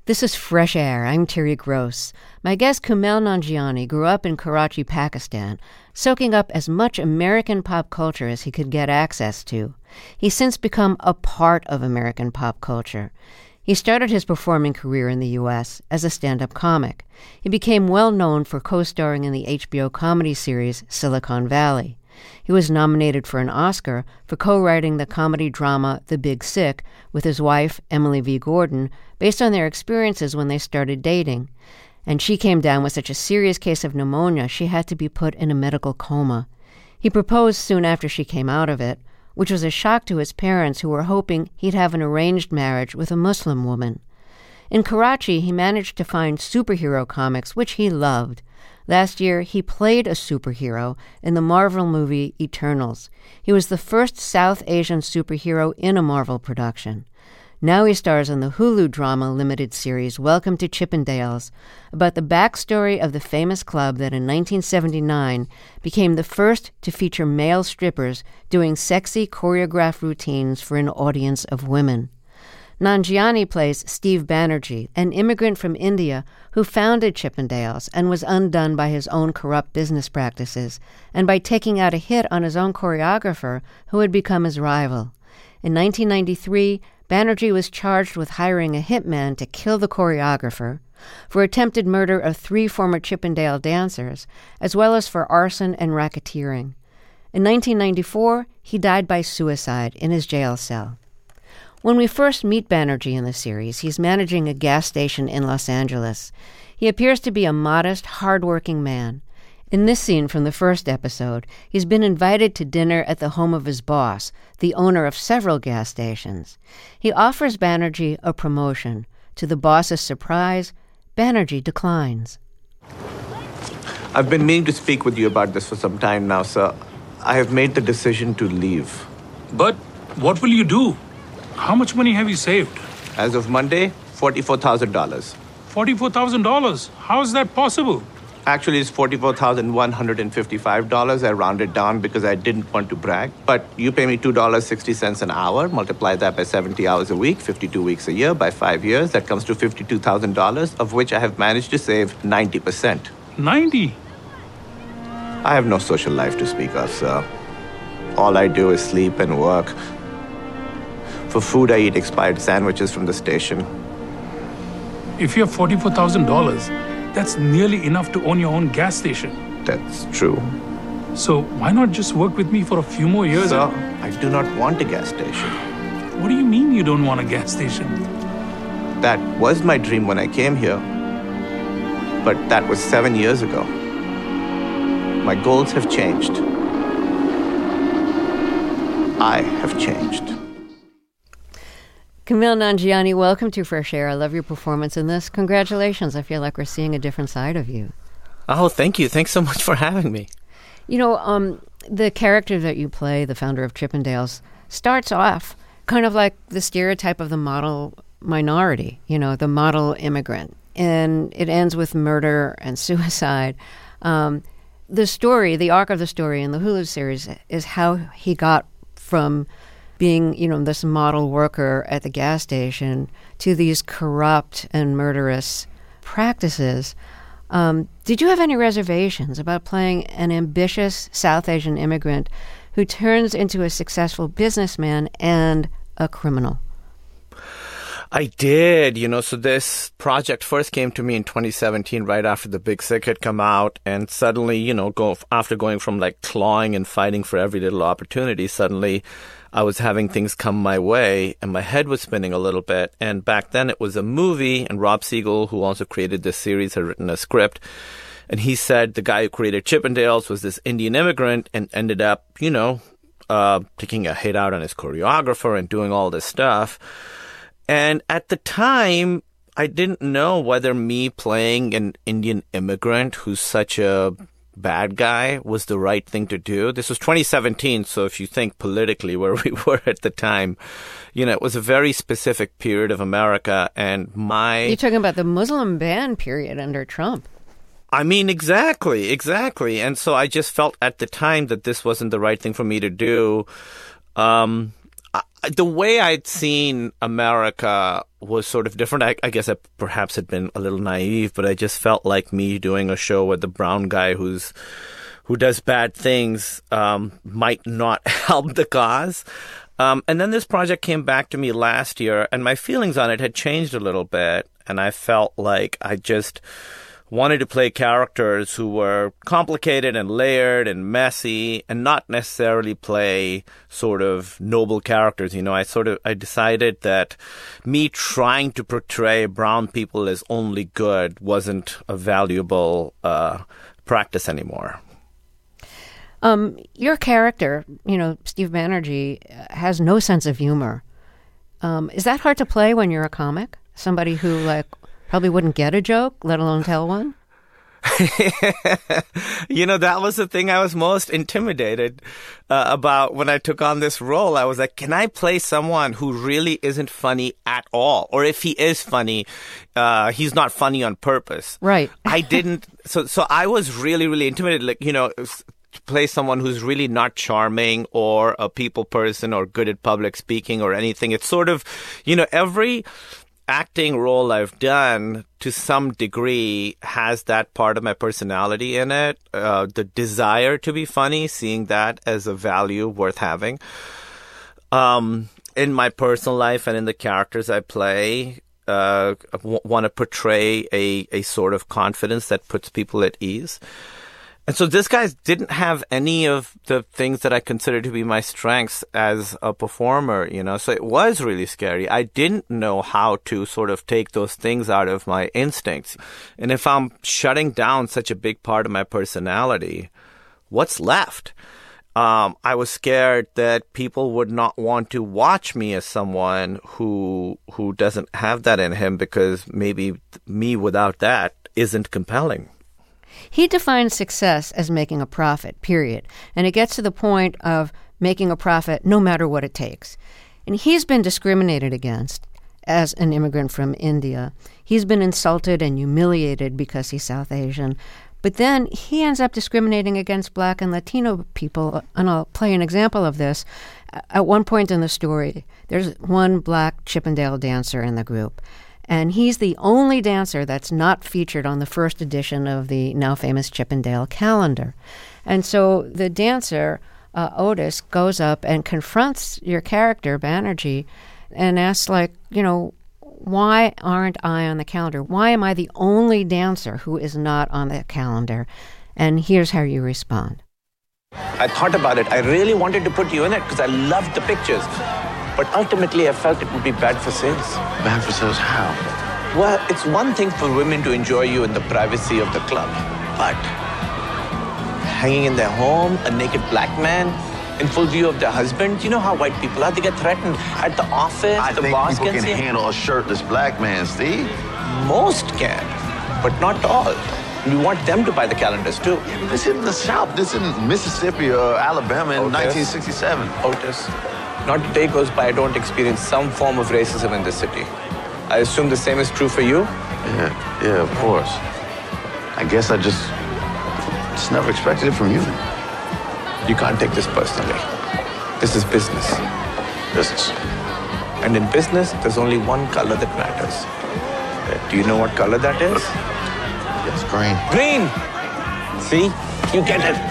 This is Fresh Air. I'm Terry Gross. My guest Kumail Nanjiani grew up in Karachi, Pakistan, soaking up as much American pop culture as he could get access to. He's since become a part of American pop culture. He started his performing career in the U.S. as a stand-up comic. He became well known for co-starring in the HBO comedy series Silicon Valley. He was nominated for an Oscar for co-writing the comedy drama The Big Sick with his wife, Emily V. Gordon, based on their experiences when they started dating. And she came down with such a serious case of pneumonia, she had to be put in a medical coma. He proposed soon after she came out of it, which was a shock to his parents who were hoping he'd have an arranged marriage with a Muslim woman. In Karachi, he managed to find superhero comics, which he loved. Last year, he played a superhero in the Marvel movie Eternals. He was the first South Asian superhero in a Marvel production. Now he stars in the Hulu drama limited series Welcome to Chippendales, about the backstory of the famous club that in 1979 became the first to feature male strippers doing sexy choreographed routines for an audience of women. Nanjiani plays Steve Banerjee, an immigrant from India who founded Chippendales and was undone by his own corrupt business practices and by taking out a hit on his own choreographer who had become his rival. In 1993, Banerjee was charged with hiring a hitman to kill the choreographer, for attempted murder of 3 former Chippendale dancers, as well as for arson and racketeering. In 1994, he died by suicide in his jail cell. When we first meet Banerjee in the series, he's managing a gas station in Los Angeles. He appears to be a modest, hard-working man. In this scene from the first episode, he's been invited to dinner at the home of his boss, the owner of several gas stations. He offers Banerjee a promotion. To the boss's surprise, Banerjee declines. I've been meaning to speak with you about this for some time now, sir. I have made the decision to leave. But what will you do? How much money have you saved? As of Monday, $44,000. $44,000? How is that possible? Actually, it's $44,155. I rounded down because I didn't want to brag. But you pay me $2.60 an hour, multiply that by 70 hours a week, 52 weeks a year, by 5 years. That comes to $52,000, of which I have managed to save 90%. 90? I have no social life to speak of, sir. All I do is sleep and work. For food, I eat expired sandwiches from the station. If you have $44,000, that's nearly enough to own your own gas station. That's true. So why not just work with me for a few more years? Sir, I do not want a gas station. What do you mean you don't want a gas station? That was my dream when I came here. But that was 7 years ago. My goals have changed. I have changed. Kumail Nanjiani, welcome to Fresh Air. I love your performance in this. Congratulations. I feel like we're seeing a different side of you. Oh, thank you. Thanks so much for having me. You know, the character that you play, the founder of Chippendales, starts off kind of like the stereotype of the model minority, you know, the model immigrant. And it ends with murder and suicide. The story, the arc of the story in the Hulu series is how he got from being, you know, this model worker at the gas station to these corrupt and murderous practices. Did you have any reservations about playing an ambitious South Asian immigrant who turns into a successful businessman and a criminal? I did, so this project first came to me in 2017, right after The Big Sick had come out, and suddenly, after going from like clawing and fighting for every little opportunity, suddenly I was having things come my way, and my head was spinning a little bit, and back then it was a movie, and Rob Siegel, who also created this series, had written a script, and he said the guy who created Chippendales was this Indian immigrant and ended up, taking a hit out on his choreographer and doing all this stuff. And at the time, I didn't know whether me playing an Indian immigrant who's such a bad guy was the right thing to do. This was 2017, so if you think politically where we were at the time, it was a very specific period of America. And You're talking about the Muslim ban period under Trump. I mean, exactly. And so I just felt at the time that this wasn't the right thing for me to do. the way I'd seen America was sort of different. I guess I perhaps had been a little naive, but I just felt like me doing a show with the brown guy who does bad things might not help the cause. And then this project came back to me last year, and my feelings on it had changed a little bit, and I felt like I just wanted to play characters who were complicated and layered and messy and not necessarily play sort of noble characters. You know, I decided that me trying to portray brown people as only good wasn't a valuable practice anymore. Your character, Steve Banerjee, has no sense of humor. Is that hard to play when you're a comic? Somebody who, probably wouldn't get a joke, let alone tell one? That was the thing I was most intimidated about when I took on this role. I was like, can I play someone who really isn't funny at all? Or if he is funny, he's not funny on purpose. Right. I didn't. So I was really, really intimidated. To play someone who's really not charming or a people person or good at public speaking or anything. It's sort of, every acting role I've done to some degree has that part of my personality in it, the desire to be funny, seeing that as a value worth having. In my personal life and in the characters I play, I want to portray a sort of confidence that puts people at ease. And so this guy didn't have any of the things that I consider to be my strengths as a performer, so it was really scary. I didn't know how to sort of take those things out of my instincts. And if I'm shutting down such a big part of my personality, what's left? I was scared that people would not want to watch me as someone who doesn't have that in him because maybe me without that isn't compelling. He defines success as making a profit, period. And it gets to the point of making a profit no matter what it takes. And he's been discriminated against as an immigrant from India. He's been insulted and humiliated because he's South Asian. But then he ends up discriminating against Black and Latino people. And I'll play an example of this. At one point in the story, there's one Black Chippendale dancer in the group. And he's the only dancer that's not featured on the first edition of the now famous Chippendale calendar. And so the dancer, Otis, goes up and confronts your character, Banerjee, and asks, why aren't I on the calendar? Why am I the only dancer who is not on the calendar? And here's how you respond. I thought about it. I really wanted to put you in it because I loved the pictures. But ultimately, I felt it would be bad for sales. Bad for sales how? Well, it's one thing for women to enjoy you in the privacy of the club. But hanging in their home, a naked Black man, in full view of their husband, you know how white people are. They get threatened at the office. I the think boss people can can handle a shirtless Black man, Steve. Most can, but not all. We want them to buy the calendars, too. This isn't the South. This isn't Mississippi or Alabama in 1967. Otis. Not a day goes by I don't experience some form of racism in this city. I assume the same is true for you? Yeah, of course. I guess I just never expected it from you. You can't take this personally. This is business. Business. And in business, there's only one color that matters. Do you know what color that is? Yes, green. Green! See? You get it.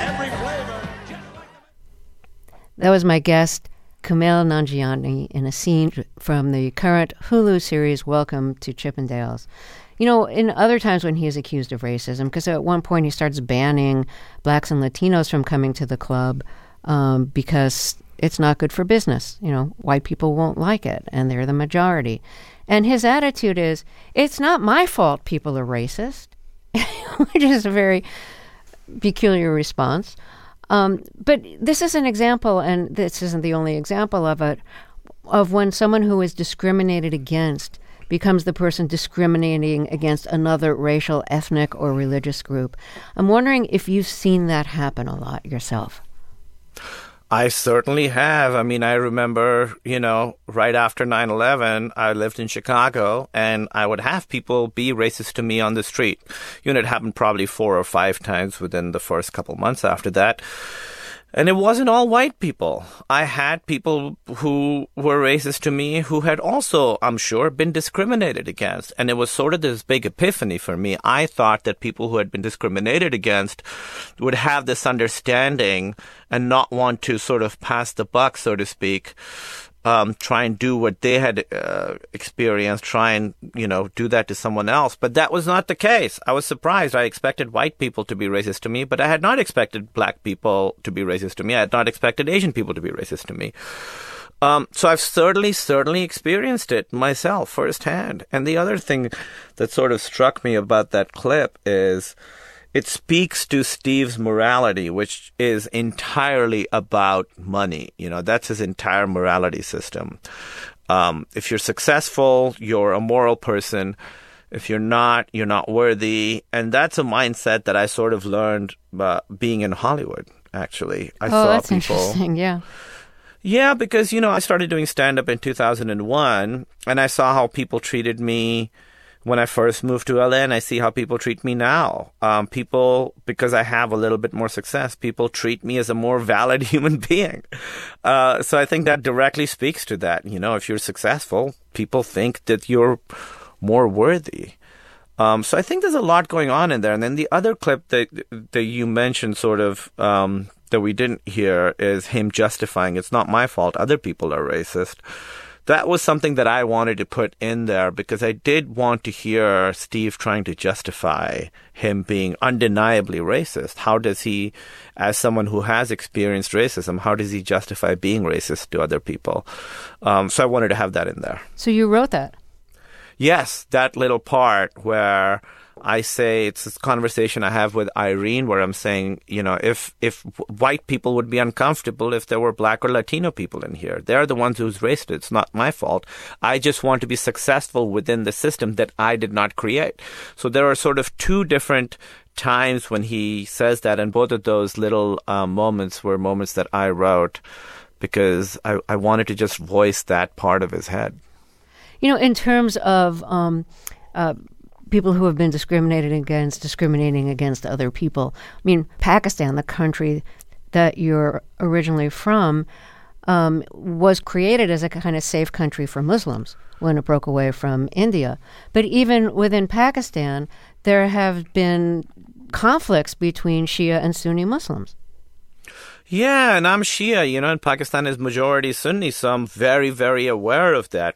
That was my guest, Kumail Nanjiani, in a scene from the current Hulu series Welcome to Chippendales. In other times when he is accused of racism, because at one point he starts banning Blacks and Latinos from coming to the club because it's not good for business. White people won't like it, and they're the majority. And his attitude is, it's not my fault people are racist, which is a very peculiar response. But this is an example, and this isn't the only example of it, of when someone who is discriminated against becomes the person discriminating against another racial, ethnic, or religious group. I'm wondering if you've seen that happen a lot yourself. I certainly have. I remember, right after 9/11, I lived in Chicago, and I would have people be racist to me on the street. It happened probably 4 or 5 times within the first couple months after that. And it wasn't all white people. I had people who were racist to me who had also, I'm sure, been discriminated against. And it was sort of this big epiphany for me. I thought that people who had been discriminated against would have this understanding and not want to sort of pass the buck, so to speak. Try and do what they had experienced, try and, do that to someone else. But that was not the case. I was surprised. I expected white people to be racist to me, but I had not expected black people to be racist to me. I had not expected Asian people to be racist to me. So I've certainly experienced it myself firsthand. And the other thing that sort of struck me about that clip is it speaks to Steve's morality, which is entirely about money. That's his entire morality system. If you're successful, you're a moral person. If you're not, you're not worthy. And that's a mindset that I sort of learned being in Hollywood, actually. I saw that's people, interesting, yeah. Yeah, because, I started doing stand-up in 2001, and I saw how people treated me when I first moved to LA, and I see how people treat me now. People, because I have a little bit more success, people treat me as a more valid human being. So I think that directly speaks to that. If you're successful, people think that you're more worthy. So I think there's a lot going on in there. And then the other clip that you mentioned sort of that we didn't hear is him justifying, it's not my fault, other people are racist. That was something that I wanted to put in there because I did want to hear Steve trying to justify him being undeniably racist. How does he, as someone who has experienced racism, how does he justify being racist to other people? So I wanted to have that in there. So you wrote that? Yes, that little part where I say it's this conversation I have with Irene where I'm saying, if white people would be uncomfortable if there were black or Latino people in here. They're the ones who's racist. It's not my fault. I just want to be successful within the system that I did not create. So there are sort of two different times when he says that, and both of those little moments were moments that I wrote because I wanted to just voice that part of his head. In terms of people who have been discriminating against other people. I mean, Pakistan, the country that you're originally from, was created as a kind of safe country for Muslims when it broke away from India. But even within Pakistan, there have been conflicts between Shia and Sunni Muslims. Yeah, and I'm Shia, and Pakistan is majority Sunni, so I'm very, very aware of that.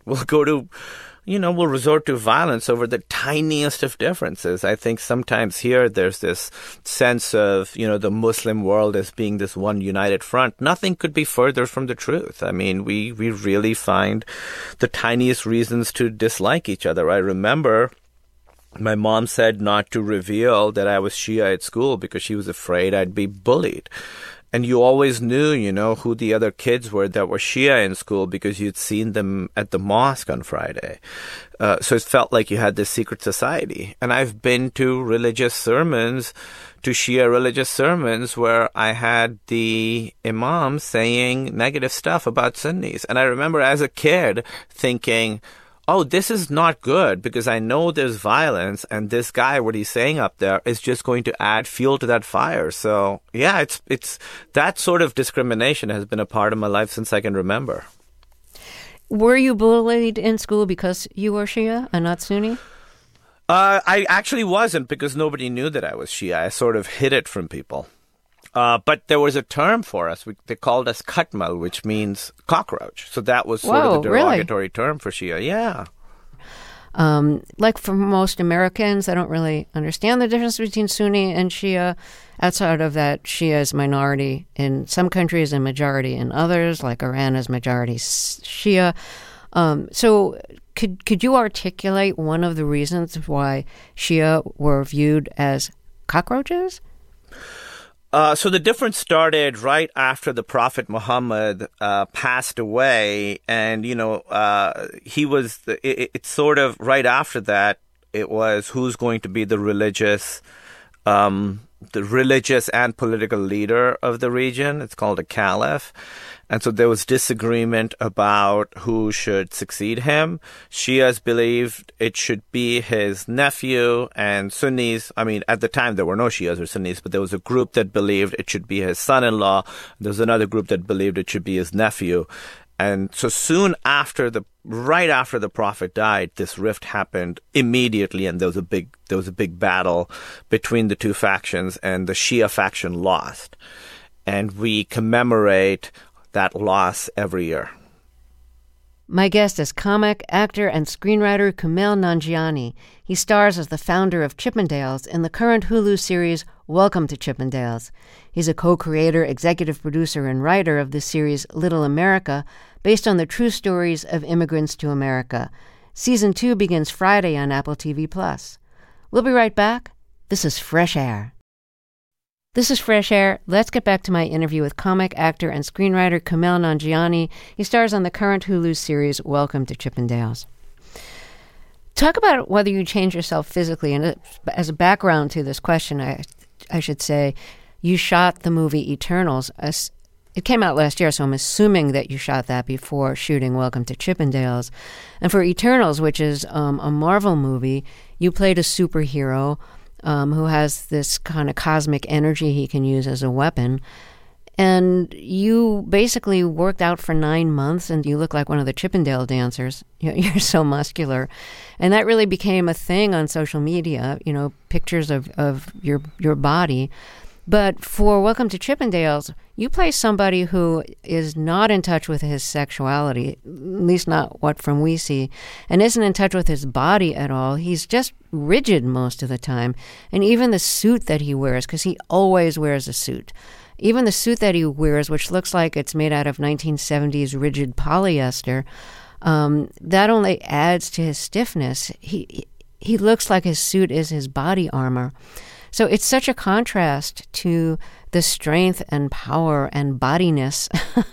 We'll resort to violence over the tiniest of differences. I think sometimes here there's this sense of, the Muslim world as being this one united front. Nothing could be further from the truth. I mean, we really find the tiniest reasons to dislike each other. I remember my mom said not to reveal that I was Shia at school because she was afraid I'd be bullied. And you always knew, who the other kids were that were Shia in school because you'd seen them at the mosque on Friday. So it felt like you had this secret society. And I've been to Shia religious sermons where I had the imam saying negative stuff about Sunnis. And I remember as a kid thinking, oh, this is not good because I know there's violence and this guy, what he's saying up there is just going to add fuel to that fire. So yeah, it's that sort of discrimination has been a part of my life since I can remember. Were you bullied in school because you were Shia and not Sunni? I actually wasn't because nobody knew that I was Shia. I sort of hid it from people. But there was a term for us. They called us Khatmal, which means cockroach. So that was sort of the derogatory term for Shia. Yeah. Like for most Americans, I don't really understand the difference between Sunni and Shia. Outside of that, Shia is minority in some countries and majority in others, like Iran is majority Shia. So could you articulate one of the reasons why Shia were viewed as cockroaches? So the difference started right after the Prophet Muhammad passed away, and it's sort of right after that. It was who's going to be the religious the religious and political leader of the region. It's called a caliph. And so there was disagreement about who should succeed him. Shias believed it should be his nephew, and Sunnis, I mean, at the time there were no Shias or Sunnis, but there was a group that believed it should be his son-in-law. There was another group that believed it should be his nephew. And so right after the Prophet died, this rift happened immediately, and there was a big battle between the two factions, and the Shia faction lost. And we commemorate that loss every year. My guest is comic, actor, and screenwriter Kumail Nanjiani. He stars as the founder of Chippendales in the current Hulu series Welcome to Chippendales. He's a co-creator, executive producer, and writer of the series Little America, based on the true stories of immigrants to America. Season 2 begins Friday on Apple TV+. We'll be right back. This is Fresh Air. This is Fresh Air. Let's get back to my interview with comic, actor, and screenwriter Kumail Nanjiani. He stars on the current Hulu series Welcome to Chippendales. Talk about whether you change yourself physically. And as a background to this question, I should say, you shot the movie Eternals. It came out last year, so I'm assuming that you shot that before shooting Welcome to Chippendales. And for Eternals, which is a Marvel movie, you played a superhero who has this kind of cosmic energy he can use as a weapon. And you basically worked out for 9 months, and you look like one of the Chippendale dancers. You're so muscular. And that really became a thing on social media, pictures of your body. But for Welcome to Chippendales, you play somebody who is not in touch with his sexuality, at least not what from we see, and isn't in touch with his body at all. He's just rigid most of the time. And even the suit that he wears, because he always wears a suit, even the suit that he wears, which looks like it's made out of 1970s rigid polyester, that only adds to his stiffness. He looks like his suit is his body armor. So it's such a contrast to the strength and power and bodiness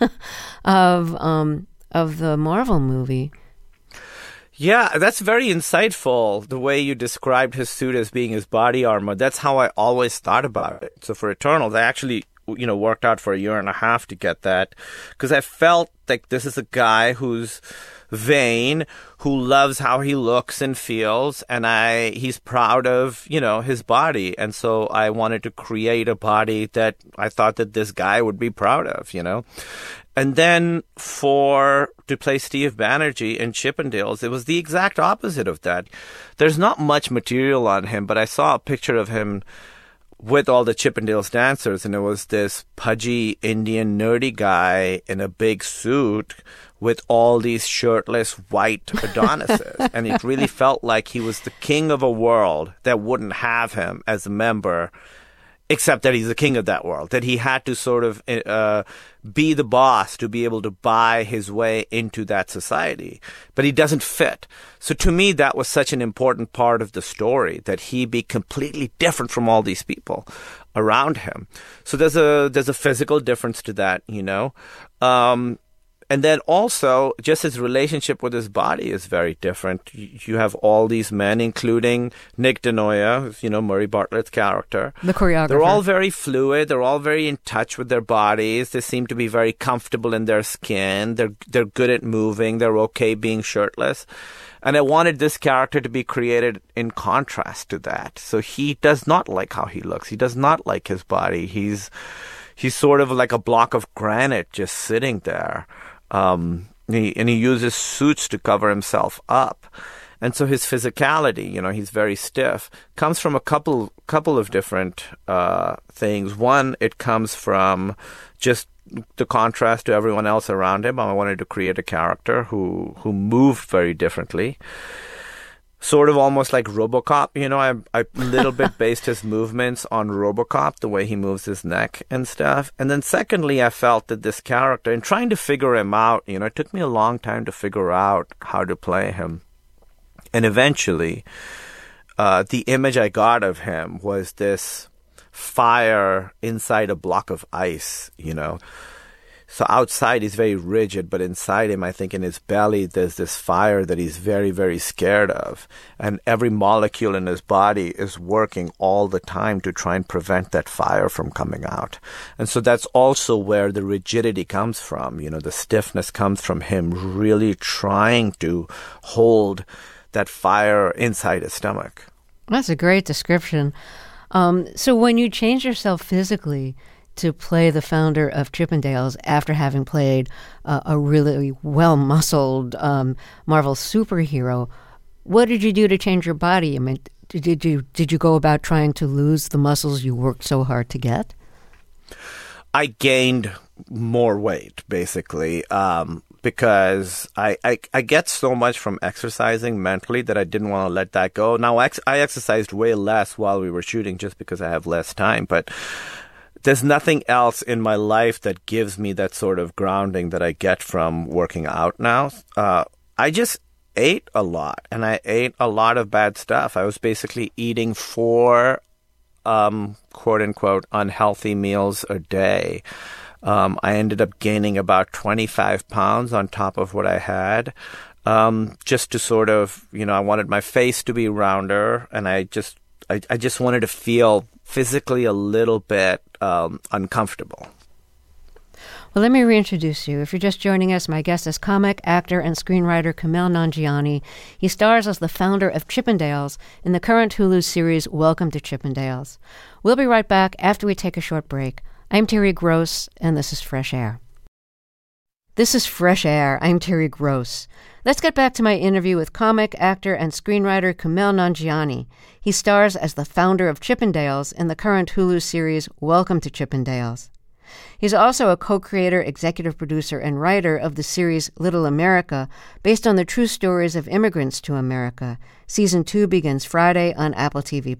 of the Marvel movie. Yeah, that's very insightful, the way you described his suit as being his body armor. That's how I always thought about it. So for Eternals, I actually worked out for a year and a half to get that, because I felt like this is a guy who's vain, who loves how he looks and feels, and he's proud of, his body. And so I wanted to create a body that I thought that this guy would be proud of, And then to play Steve Banerjee in Chippendales, it was the exact opposite of that. There's not much material on him, but I saw a picture of him with all the Chippendales dancers, and it was this pudgy Indian nerdy guy in a big suit with all these shirtless white Adonises. And it really felt like he was the king of a world that wouldn't have him as a member, except that he's the king of that world, that he had to sort of be the boss to be able to buy his way into that society. But he doesn't fit. So to me, that was such an important part of the story, that he be completely different from all these people around him. So there's a physical difference to that, And then also, just his relationship with his body is very different. You have all these men, including Nick Denoya, who's, Murray Bartlett's character. The choreographer. They're all very fluid. They're all very in touch with their bodies. They seem to be very comfortable in their skin. They're good at moving. They're okay being shirtless. And I wanted this character to be created in contrast to that. So he does not like how he looks. He does not like his body. He's sort of like a block of granite just sitting there. He uses suits to cover himself up. And so his physicality, he's very stiff, comes from a couple of different things. One, it comes from just the contrast to everyone else around him. I wanted to create a character who moved very differently. Sort of almost like RoboCop, I a little bit based his movements on RoboCop, the way he moves his neck and stuff. And then secondly, I felt that this character, in trying to figure him out, it took me a long time to figure out how to play him. And eventually, the image I got of him was this fire inside a block of ice, So outside he's very rigid, but inside him, I think in his belly, there's this fire that he's very, very scared of. And every molecule in his body is working all the time to try and prevent that fire from coming out. And so that's also where the rigidity comes from. You know, the stiffness comes from him really trying to hold that fire inside his stomach. That's a great description. So when you change yourself physically to play the founder of Chippendales after having played a really well-muscled Marvel superhero, what did you do to change your body? I mean, did you go about trying to lose the muscles you worked so hard to get? I gained more weight, basically, because I get so much from exercising mentally that I didn't want to let that go. Now, I exercised way less while we were shooting just because I have less time, but there's nothing else in my life that gives me that sort of grounding that I get from working out now. I just ate a lot, and I ate a lot of bad stuff. I was basically eating 4 quote-unquote unhealthy meals a day. I ended up gaining about 25 pounds on top of what I had, just to sort of, I wanted my face to be rounder, and I just wanted to feel physically a little bit uncomfortable. Well, let me reintroduce you. If you're just joining us, my guest is comic, actor, and screenwriter Kumail Nanjiani. He stars as the founder of Chippendales in the current Hulu series Welcome to Chippendales. We'll be right back after we take a short break. I'm Terry Gross, and this is Fresh Air. This is Fresh Air. I'm Terry Gross. Let's get back to my interview with comic, actor, and screenwriter Kumail Nanjiani. He stars as the founder of Chippendales in the current Hulu series Welcome to Chippendales. He's also a co-creator, executive producer, and writer of the series Little America, based on the true stories of immigrants to America. Season 2 begins Friday on Apple TV+.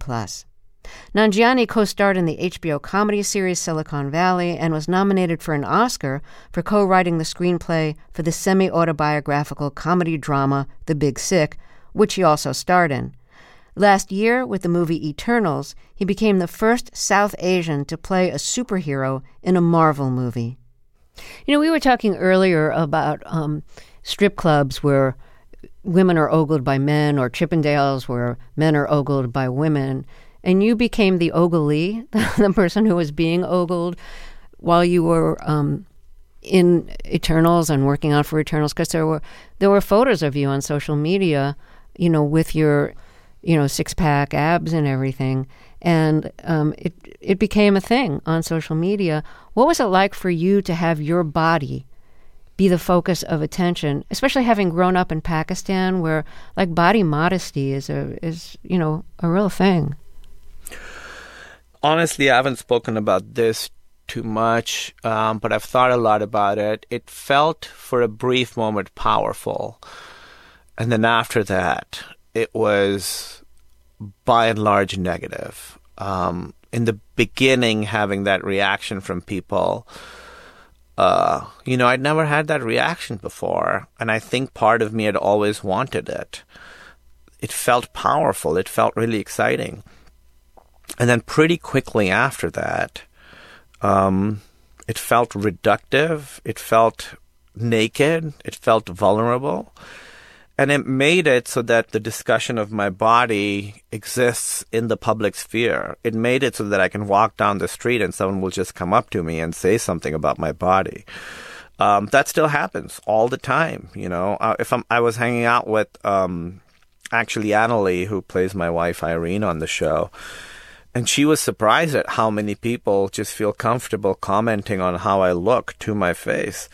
Nanjiani co-starred in the HBO comedy series Silicon Valley and was nominated for an Oscar for co-writing the screenplay for the semi-autobiographical comedy drama The Big Sick, which he also starred in. Last year, with the movie Eternals, he became the first South Asian to play a superhero in a Marvel movie. We were talking earlier about strip clubs where women are ogled by men, or Chippendales where men are ogled by women. And you became the oglee, the person who was being ogled while you were in Eternals and working out for Eternals, because there were photos of you on social media, with your, six-pack abs and everything. And it became a thing on social media. What was it like for you to have your body be the focus of attention, especially having grown up in Pakistan, where body modesty is a real thing? Honestly, I haven't spoken about this too much, but I've thought a lot about it. It felt for a brief moment powerful. And then after that, it was by and large negative. In the beginning, having that reaction from people, I'd never had that reaction before. And I think part of me had always wanted it. It felt powerful. It felt really exciting. And then pretty quickly after that, it felt reductive, it felt naked, it felt vulnerable. And it made it so that the discussion of my body exists in the public sphere. It made it so that I can walk down the street and someone will just come up to me and say something about my body. That still happens all the time. I was hanging out with actually Annalie, who plays my wife Irene on the show. And she was surprised at how many people just feel comfortable commenting on how I look to my face.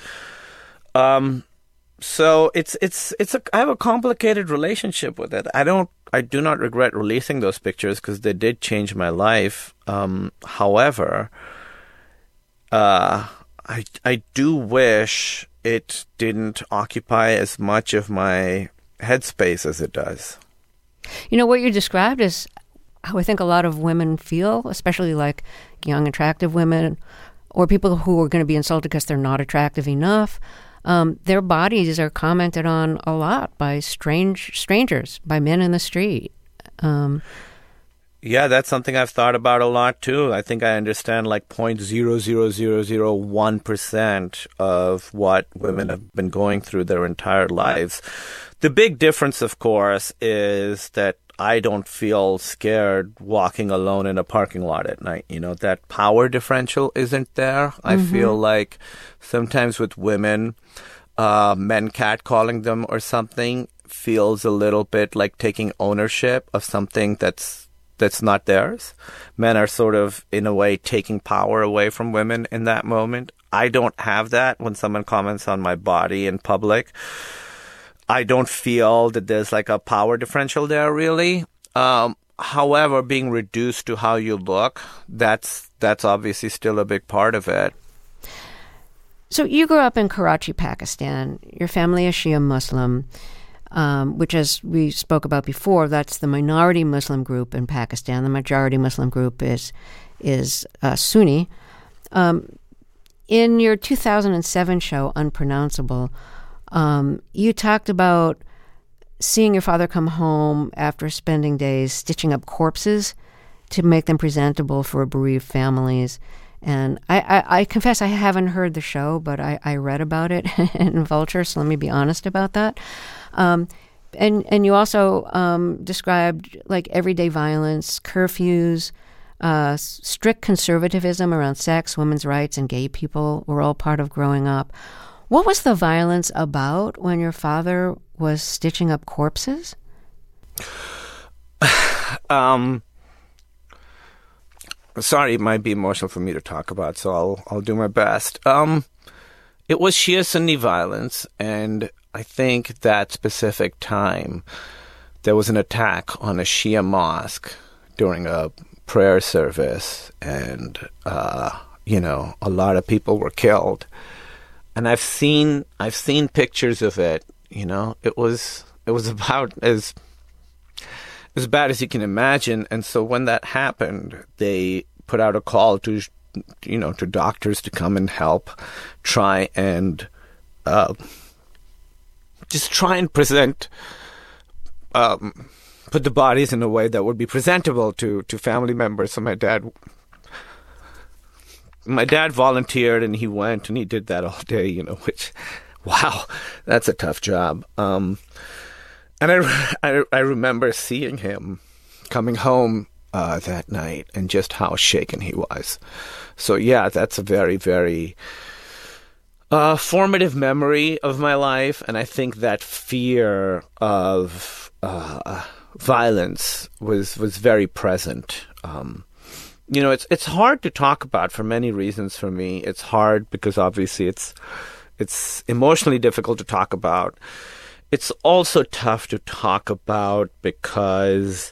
So I have a complicated relationship with it. I do not regret releasing those pictures because they did change my life. However, I do wish it didn't occupy as much of my headspace as it does. What you described is how I think a lot of women feel, especially young, attractive women, or people who are going to be insulted because they're not attractive enough. Their bodies are commented on a lot by strangers, by men in the street. Yeah, that's something I've thought about a lot too. I think I understand like 0.00001% of what women have been going through their entire lives. The big difference, of course, is that I don't feel scared walking alone in a parking lot at night. You know, that power differential isn't there. I feel like sometimes with women, men catcalling them or something feels a little bit like taking ownership of something that's not theirs. Men are sort of, in a way, taking power away from women in that moment. I don't have that when someone comments on my body in public. I don't feel that there's like a power differential there, really. However, being reduced to how you look, that's obviously still a big part of it. So you grew up in Karachi, Pakistan. Your family is Shia Muslim. Which, as we spoke about before, that's the minority Muslim group in Pakistan. The majority Muslim group is Sunni. In your 2007 show, Unpronounceable, you talked about seeing your father come home after spending days stitching up corpses to make them presentable for bereaved families. And I confess I haven't heard the show, but I read about it in Vulture, so let me be honest about that. And you also described like everyday violence, curfews, strict conservatism around sex, women's rights, and gay people were all part of growing up. What was the violence about when your father was stitching up corpses? Sorry, it might be emotional for me to talk about, so I'll do my best. It was Shia Sunni violence, and I think that specific time there was an attack on a Shia mosque during a prayer service, and a lot of people were killed. And I've seen pictures of it. You know, it was about as bad as you can imagine. And so when that happened, they put out a call to doctors to come and help, try and present, put the bodies in a way that would be presentable to family members. So my dad volunteered, and he went and he did that all day, which, wow, that's a tough job. And I remember seeing him coming home that night and just how shaken he was. So yeah, that's a very, very formative memory of my life. And I think that fear of violence was very present. It's hard to talk about for many reasons for me. It's hard because obviously it's emotionally difficult to talk about. It's also tough to talk about because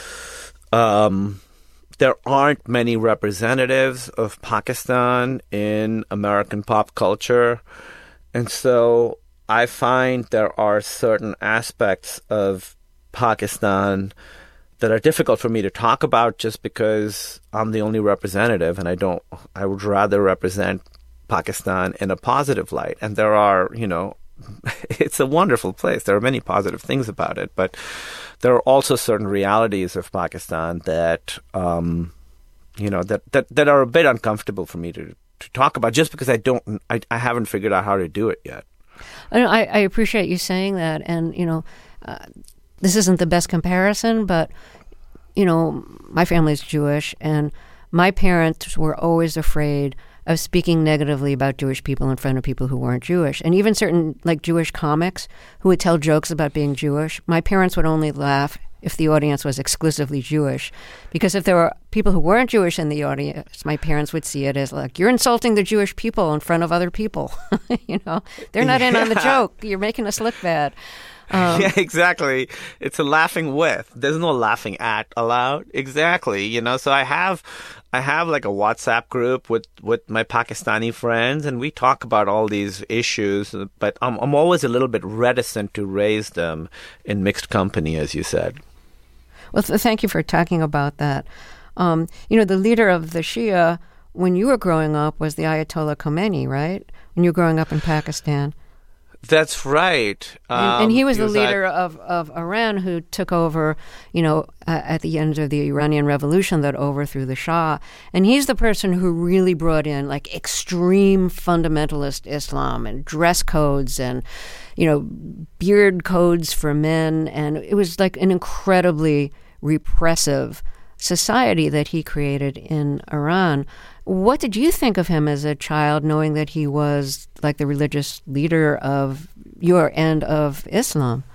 there aren't many representatives of Pakistan in American pop culture. And so I find there are certain aspects of Pakistan that are difficult for me to talk about just because I'm the only representative, and I would rather represent Pakistan in a positive light. And there are, it's a wonderful place. There are many positive things about it, but there are also certain realities of Pakistan that, that are a bit uncomfortable for me to talk about just because I haven't figured out how to do it yet. I appreciate you saying that. And, this isn't the best comparison, but, my family's Jewish, and my parents were always afraid of speaking negatively about Jewish people in front of people who weren't Jewish. And even certain, Jewish comics who would tell jokes about being Jewish, my parents would only laugh if the audience was exclusively Jewish. Because if there were people who weren't Jewish in the audience, my parents would see it as you're insulting the Jewish people in front of other people. They're not in on the joke. You're making us look bad. Yeah, exactly. It's a laughing with. There's no laughing at allowed. Exactly. So I have a WhatsApp group with my Pakistani friends, and we talk about all these issues, but I'm always a little bit reticent to raise them in mixed company, as you said. Well, thank you for talking about that. The leader of the Shia, when you were growing up, was the Ayatollah Khomeini, right? When you were growing up in Pakistan. That's right. And he was the at- leader of Iran who took over, at the end of the Iranian Revolution that overthrew the Shah. And he's the person who really brought in like extreme fundamentalist Islam and dress codes and, beard codes for men. And it was like an incredibly repressive society that he created in Iran. What did you think of him as a child, knowing that he was like the religious leader of your end of Islam?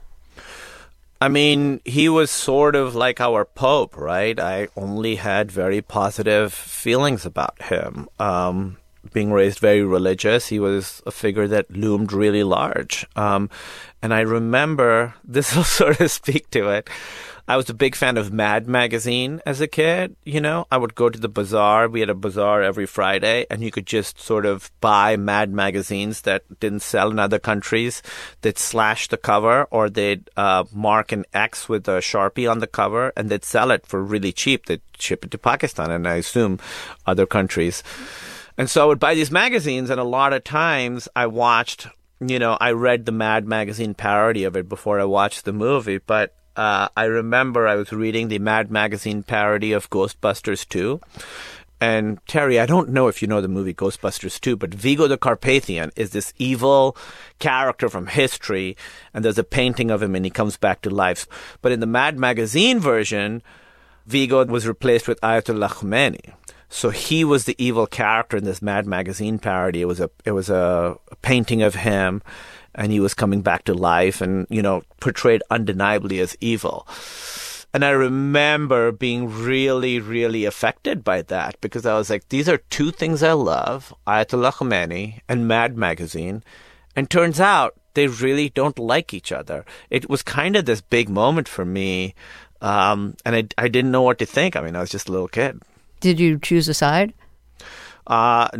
I mean, he was sort of like our Pope, right? I only had very positive feelings about him. Being raised very religious, he was a figure that loomed really large. And I remember, this will sort of speak to it, I was a big fan of Mad magazine as a kid. I would go to the bazaar. We had a bazaar every Friday, and you could just sort of buy Mad magazines that didn't sell in other countries. They'd slash the cover, or they'd mark an X with a Sharpie on the cover, and they'd sell it for really cheap. They'd ship it to Pakistan, and I assume other countries. And so I would buy these magazines, and a lot of times I watched, I read the Mad magazine parody of it before I watched the movie, but I remember I was reading the Mad magazine parody of Ghostbusters 2. And Terry, I don't know if you know the movie Ghostbusters 2, but Vigo the Carpathian is this evil character from history, and there's a painting of him and he comes back to life. But in the Mad magazine version, Vigo was replaced with Ayatollah Khomeini. So he was the evil character in this Mad magazine parody. It was a painting of him, and he was coming back to life and, portrayed undeniably as evil. And I remember being really, really affected by that, because I was like, these are two things I love, Ayatollah Khomeini and Mad magazine. And turns out they really don't like each other. It was kind of this big moment for me. And I didn't know what to think. I mean, I was just a little kid. Did you choose a side? No.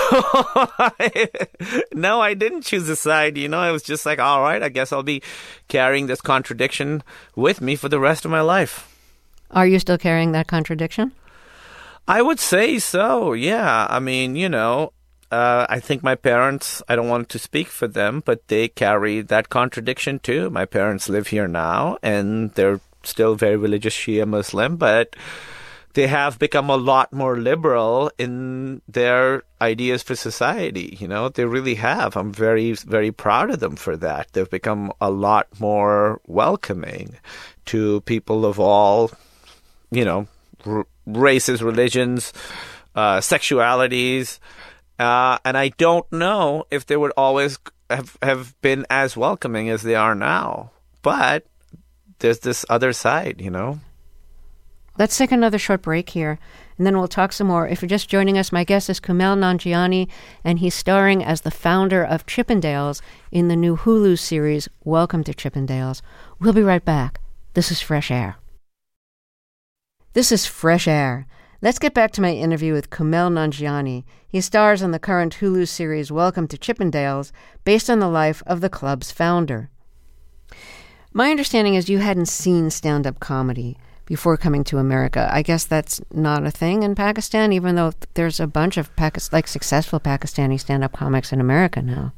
No, I didn't choose a side. I was just like, all right, I guess I'll be carrying this contradiction with me for the rest of my life. Are you still carrying that contradiction? I would say so, yeah. I mean, I think my parents, I don't want to speak for them, but they carry that contradiction too. My parents live here now, and they're still very religious Shia Muslim, but they have become a lot more liberal in their ideas for society. They really have. I'm very, very proud of them for that. They've become a lot more welcoming to people of all, races, religions, sexualities. And I don't know if they would always have been as welcoming as they are now. But there's this other side, Let's take another short break here, and then we'll talk some more. If you're just joining us, my guest is Kumail Nanjiani, and he's starring as the founder of Chippendales in the new Hulu series, Welcome to Chippendales. We'll be right back. This is Fresh Air. This is Fresh Air. Let's get back to my interview with Kumail Nanjiani. He stars in the current Hulu series, Welcome to Chippendales, based on the life of the club's founder. My understanding is you hadn't seen stand-up comedy before coming to America. I guess that's not a thing in Pakistan, even though there's a bunch of successful Pakistani stand-up comics in America now.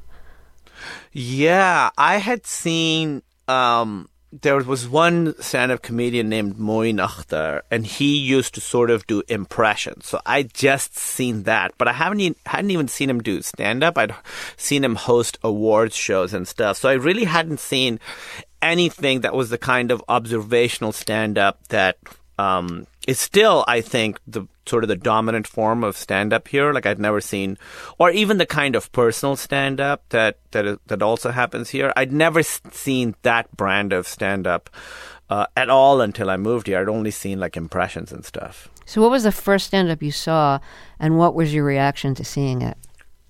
Yeah, I had seen, there was one stand-up comedian named Moin Akhtar, and he used to sort of do impressions. So I just seen that, but I hadn't even seen him do stand-up. I'd seen him host awards shows and stuff. So I really hadn't seen anything that was the kind of observational stand-up that is still, I think, the sort of the dominant form of stand-up here. Like I'd never seen, or even the kind of personal stand-up that also happens here. I'd never seen that brand of stand-up at all until I moved here. I'd only seen like impressions and stuff. So what was the first stand-up you saw, and what was your reaction to seeing it?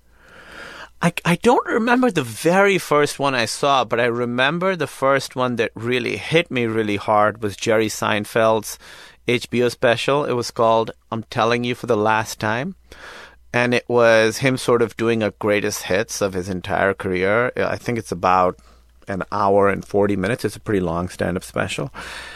I don't remember the very first one I saw, but I remember the first one that really hit me really hard was Jerry Seinfeld's HBO special. It was called I'm Telling You for the Last Time. And it was him sort of doing a greatest hits of his entire career. I think it's about an hour and 40 minutes. It's a pretty long stand-up special.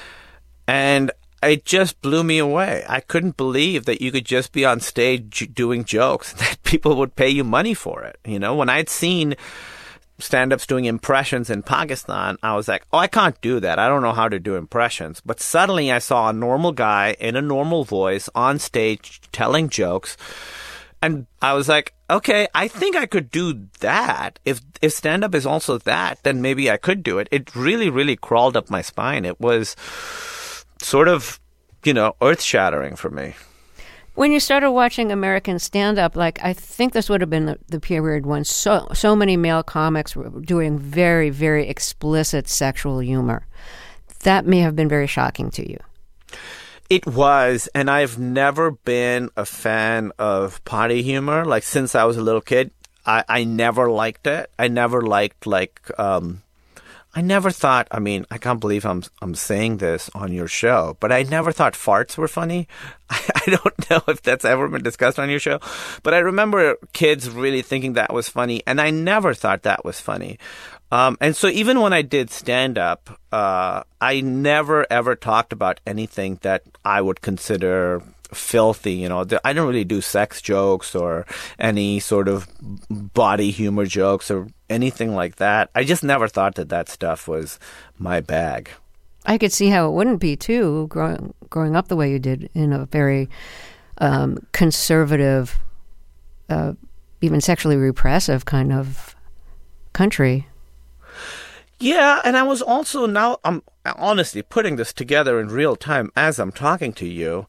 And it just blew me away. I couldn't believe that you could just be on stage doing jokes, that people would pay you money for it. When I'd seen stand-ups doing impressions in Pakistan, I was like, oh, I can't do that. I don't know how to do impressions. But suddenly I saw a normal guy in a normal voice on stage telling jokes. And I was like, okay, I think I could do that. If stand-up is also that, then maybe I could do it. It really, really crawled up my spine. It was sort of, earth-shattering for me. When you started watching American stand-up, I think this would have been the period when so many male comics were doing very, very explicit sexual humor. That may have been very shocking to you. It was, and I've never been a fan of potty humor. Since I was a little kid, I never liked it. I never liked, I never thought, I can't believe I'm saying this on your show, but I never thought farts were funny. I don't know if that's ever been discussed on your show, but I remember kids really thinking that was funny, and I never thought that was funny. And so even when I did stand-up, I never, ever talked about anything that I would consider filthy. I don't really do sex jokes or any sort of body humor jokes or anything like that. I just never thought that stuff was my bag. I could see how it wouldn't be, too, growing up the way you did in a very conservative, even sexually repressive kind of country. Yeah, and I was also now, I'm honestly putting this together in real time as I'm talking to you.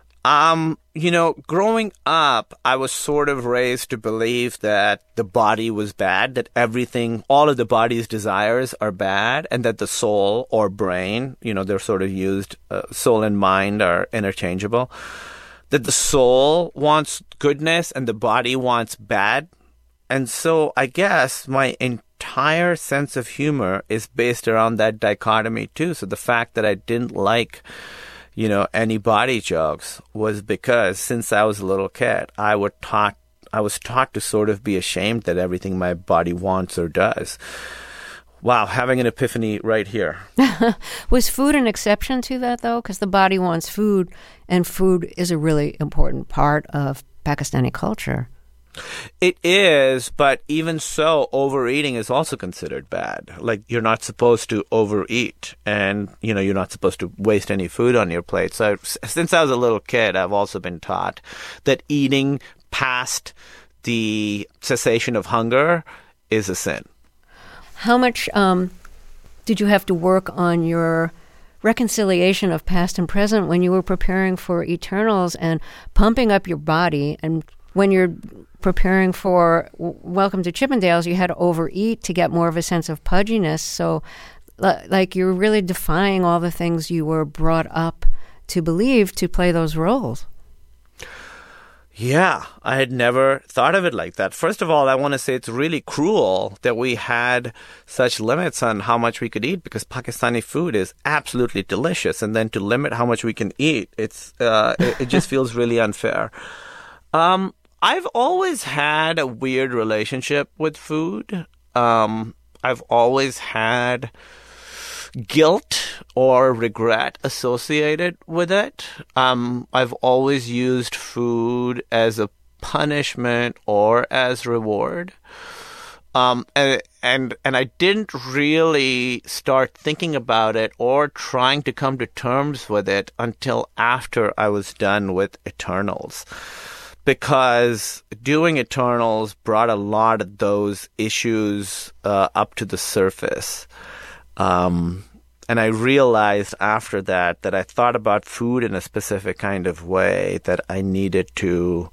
Growing up, I was sort of raised to believe that the body was bad, that all of the body's desires are bad, and that the soul or brain, they're sort of used, soul and mind are interchangeable, that the soul wants goodness and the body wants bad. And so I guess my entire sense of humor is based around that dichotomy too. So the fact that I didn't like, any body jokes was because since I was a little kid, I was taught to sort of be ashamed that everything my body wants or does. Wow, having an epiphany right here. Was food an exception to that, though? Because the body wants food, and food is a really important part of Pakistani culture. It is, but even so, overeating is also considered bad. You're not supposed to overeat, and, you're not supposed to waste any food on your plate. So since I was a little kid, I've also been taught that eating past the cessation of hunger is a sin. How much did you have to work on your reconciliation of past and present when you were preparing for Eternals and pumping up your body? And when you're preparing for Welcome to Chippendales, you had to overeat to get more of a sense of pudginess. So, you're really defying all the things you were brought up to believe to play those roles. Yeah, I had never thought of it like that. First of all, I want to say it's really cruel that we had such limits on how much we could eat, because Pakistani food is absolutely delicious. And then to limit how much we can eat, it just feels really unfair. I've always had a weird relationship with food. I've always had guilt or regret associated with it. I've always used food as a punishment or as reward. And I didn't really start thinking about it or trying to come to terms with it until after I was done with Eternals. Because doing Eternals brought a lot of those issues up to the surface. And I realized after that I thought about food in a specific kind of way that I needed to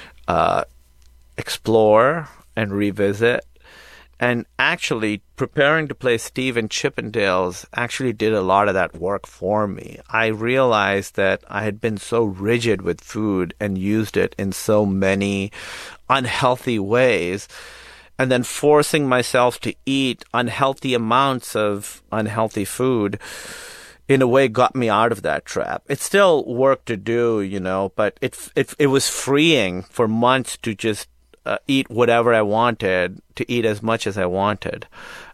explore and revisit. And actually, preparing to play Steve in Chippendales actually did a lot of that work for me. I realized that I had been so rigid with food and used it in so many unhealthy ways, and then forcing myself to eat unhealthy amounts of unhealthy food in a way got me out of that trap. It's still work to do, but it was freeing for months to just eat whatever I wanted, to eat as much as I wanted.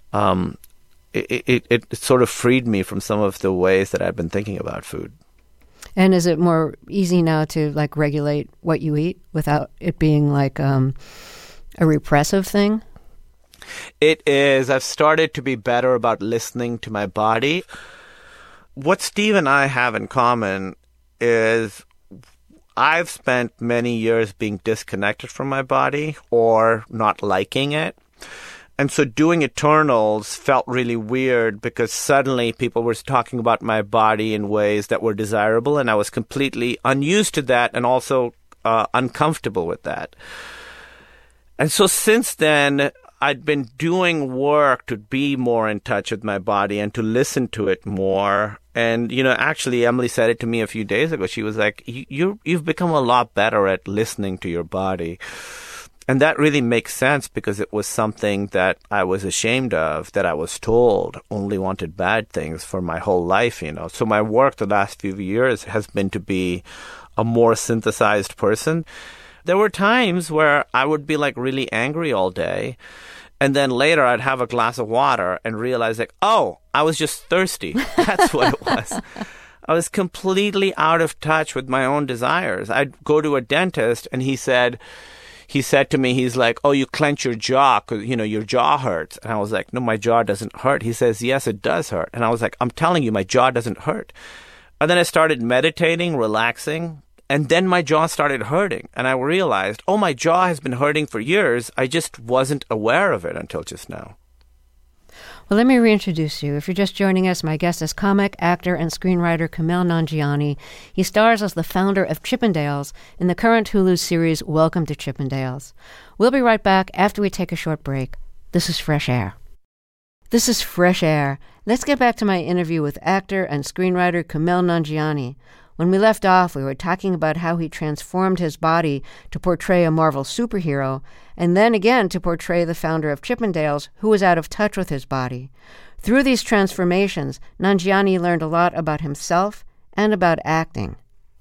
It sort of freed me from some of the ways that I've been thinking about food. And is it more easy now to regulate what you eat without it being a repressive thing? It is. I've started to be better about listening to my body. What Steve and I have in common is I've spent many years being disconnected from my body or not liking it. And so doing Eternals felt really weird because suddenly people were talking about my body in ways that were desirable, and I was completely unused to that and also uncomfortable with that. And so since then, I'd been doing work to be more in touch with my body and to listen to it more. And, actually, Emily said it to me a few days ago. She was like, you've become a lot better at listening to your body. And that really makes sense because it was something that I was ashamed of, that I was told only wanted bad things for my whole life, So my work the last few years has been to be a more synthesized person. There were times where I would be like really angry all day. And then later I'd have a glass of water and realize like, oh, I was just thirsty. That's what it was. I was completely out of touch with my own desires. I'd go to a dentist and he said to me, he's like, oh, you clench your jaw because, your jaw hurts. And I was like, no, my jaw doesn't hurt. He says, yes, it does hurt. And I was like, I'm telling you, my jaw doesn't hurt. And then I started meditating, relaxing. And then my jaw started hurting. And I realized, oh, my jaw has been hurting for years. I just wasn't aware of it until just now. Well, let me reintroduce you. If you're just joining us, my guest is comic, actor, and screenwriter Kumail Nanjiani. He stars as the founder of Chippendales in the current Hulu series Welcome to Chippendales. We'll be right back after we take a short break. This is Fresh Air. This is Fresh Air. Let's get back to my interview with actor and screenwriter Kumail Nanjiani. When we left off, we were talking about how he transformed his body to portray a Marvel superhero, and then again to portray the founder of Chippendales, who was out of touch with his body. Through these transformations, Nanjiani learned a lot about himself and about acting.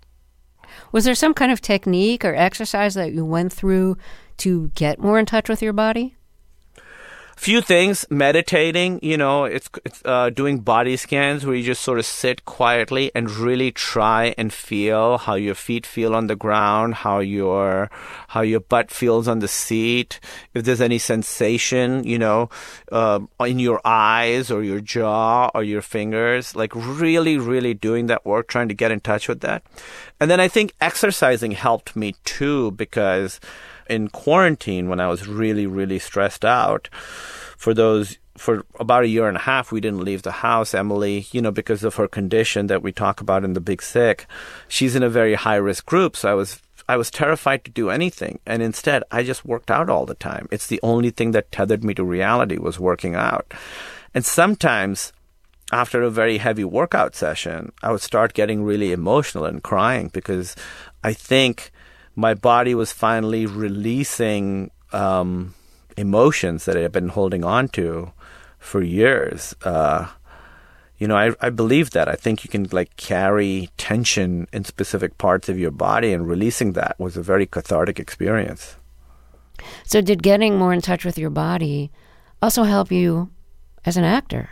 Was there some kind of technique or exercise that you went through to get more in touch with your body? Few things. Meditating, it's doing body scans where you just sort of sit quietly and really try and feel how your feet feel on the ground, how your butt feels on the seat, if there's any sensation, in your eyes or your jaw or your fingers, like really, really doing that work, trying to get in touch with that. And then I think exercising helped me too, because in quarantine, when I was really, really stressed out, for about a year and a half, we didn't leave the house. Emily, because of her condition that we talk about in The Big Sick, she's in a very high-risk group. So I was terrified to do anything. And instead, I just worked out all the time. It's the only thing that tethered me to reality was working out. And sometimes, after a very heavy workout session, I would start getting really emotional and crying because I think my body was finally releasing emotions that I had been holding on to for years. I believe that. I think you can carry tension in specific parts of your body, and releasing that was a very cathartic experience. So did getting more in touch with your body also help you as an actor?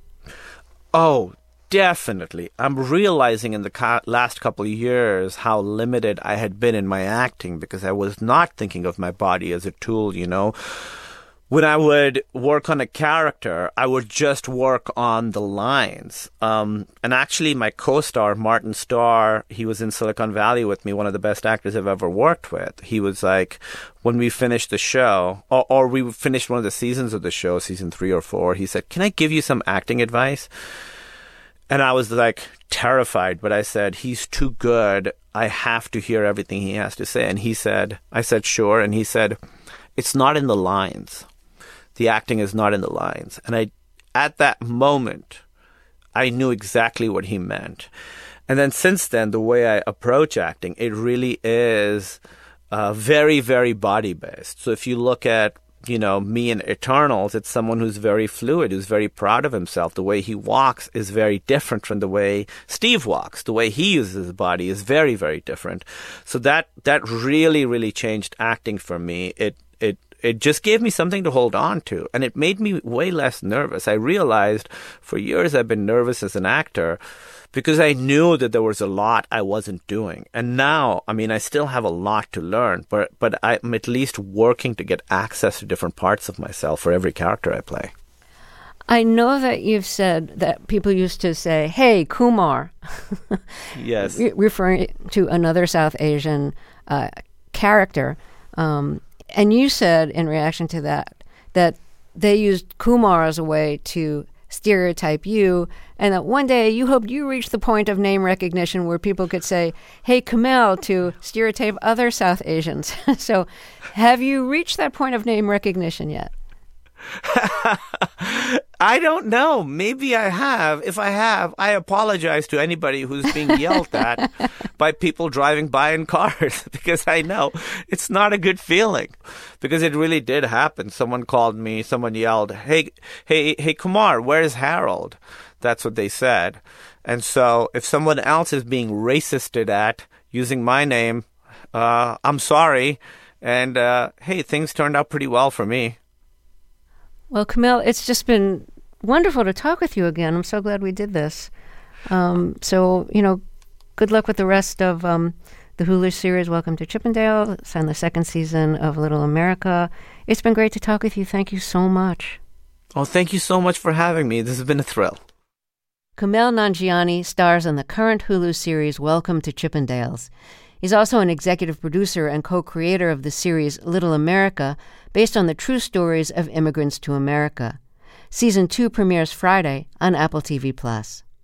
Oh, definitely. I'm realizing in the last couple of years how limited I had been in my acting because I was not thinking of my body as a tool, When I would work on a character, I would just work on the lines. And actually, my co-star, Martin Starr, he was in Silicon Valley with me, one of the best actors I've ever worked with. He was like, when we finished the show, or we finished one of the seasons of the show, season 3 or 4, he said, can I give you some acting advice? And I was terrified, but I said, he's too good. I have to hear everything he has to say. And I said, sure. And he said, it's not in the lines. The acting is not in the lines. And at that moment, I knew exactly what he meant. And then since then, the way I approach acting, it really is very, very body-based. So if you look at me in Eternals, it's someone who's very fluid, who's very proud of himself. The way he walks is very different from the way Steve walks. The way he uses his body is very, very different. So that really, really changed acting for me. It just gave me something to hold on to, and it made me way less nervous. I realized for years I've been nervous as an actor because I knew that there was a lot I wasn't doing. And now, I mean, I still have a lot to learn, but I'm at least working to get access to different parts of myself for every character I play. I know that you've said that people used to say, "Hey, Kumar," Yes. referring to another South Asian character. And you said in reaction to that they used Kumar as a way to stereotype you, and that one day you hoped you reached the point of name recognition where people could say, "Hey, Kumail," to stereotype other South Asians. So have you reached that point of name recognition yet? I don't know. Maybe I have. If I have, I apologize to anybody who's being yelled at by people driving by in cars, because I know it's not a good feeling, because it really did happen. Someone called me, someone yelled, hey, Kumar, where's Harold? That's what they said. And so if someone else is being racisted at using my name, I'm sorry. And hey, things turned out pretty well for me. Well, Kumail, it's just been wonderful to talk with you again. I'm so glad we did this. So, good luck with the rest of the Hulu series, Welcome to Chippendale. It's on the second season of Little America. It's been great to talk with you. Thank you so much. Oh, thank you so much for having me. This has been a thrill. Kumail Nanjiani stars on the current Hulu series, Welcome to Chippendales. He's also an executive producer and co-creator of the series Little America, based on the true stories of immigrants to America. Season 2 premieres Friday on Apple TV+.